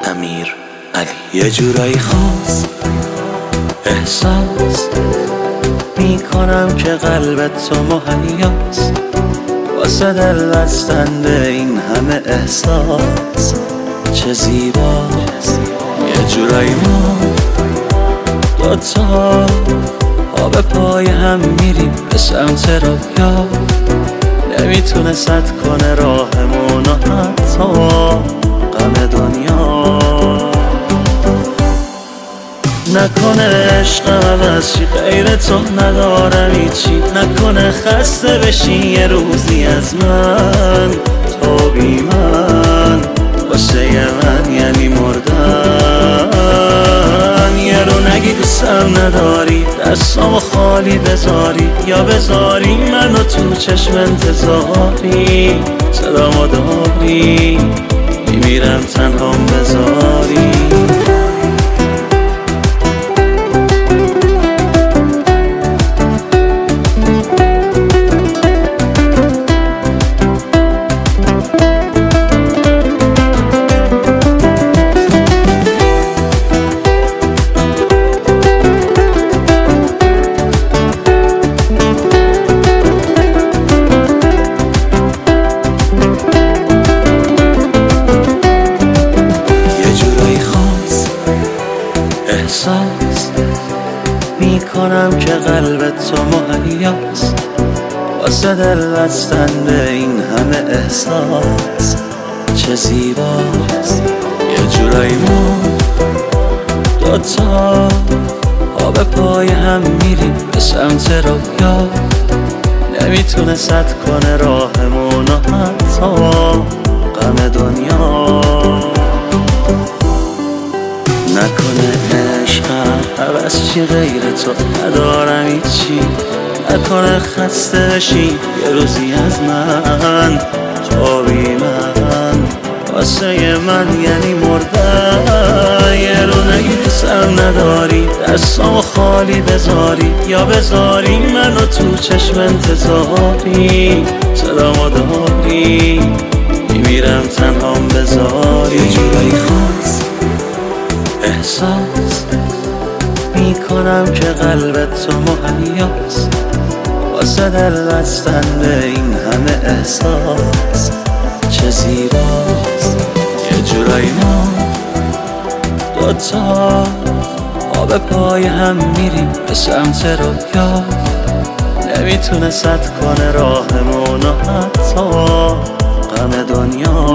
امیر علی. یه جورایی خاص احساس میکنم که قلبت تو مهیاست واسه دل بستن به این همه احساس. چه زیباست یه جورایی ما دوتا پا به پای هم میریم به سمت رویا، نمیتونه سد کنه راهمون و حتی غم دنیا. نکنه عشقم عوض شی غیر تو ندارم هیچی، نکنه خسته بشی یه روزی از من. تو بی من واسه من یعنی مردن. یه رو نگی دوستم نداری، دستامو خالی بذاری یا بذاری منو تو چشم انتظاری. صدامو داری میمیرم تنهام بذاری. احساس میکنم که قلبت تو مهیاست واسه دل بستن به این همه احساس. چه زیباست یه جورایی ما دوتا پا به پای هم میریم به سمت رویا، نمیتونه سد کنه راهمون و حتی غم دنیا. نکنه عشقم عوض چی غیر تو ندارم هیچی، نکنه خسته بشی یه روزی از من. تو بی من واسه من یعنی مردن. یه رو نگی دوستم نداری، دستامو خالی بذاری یا بذاری منو تو چشم انتظاری. صدامو داری میمیرم تنهام بذاری. یه جورایی خاص احساس میکنم که قلبت تو مهیاست واسه دل بستن به این همه احساس. چه زیباست یه جورایی ما دوتا پا به پای هم میریم به سمت رویا، نمیتونه سد کنه راهمون و حتی غم دنیا.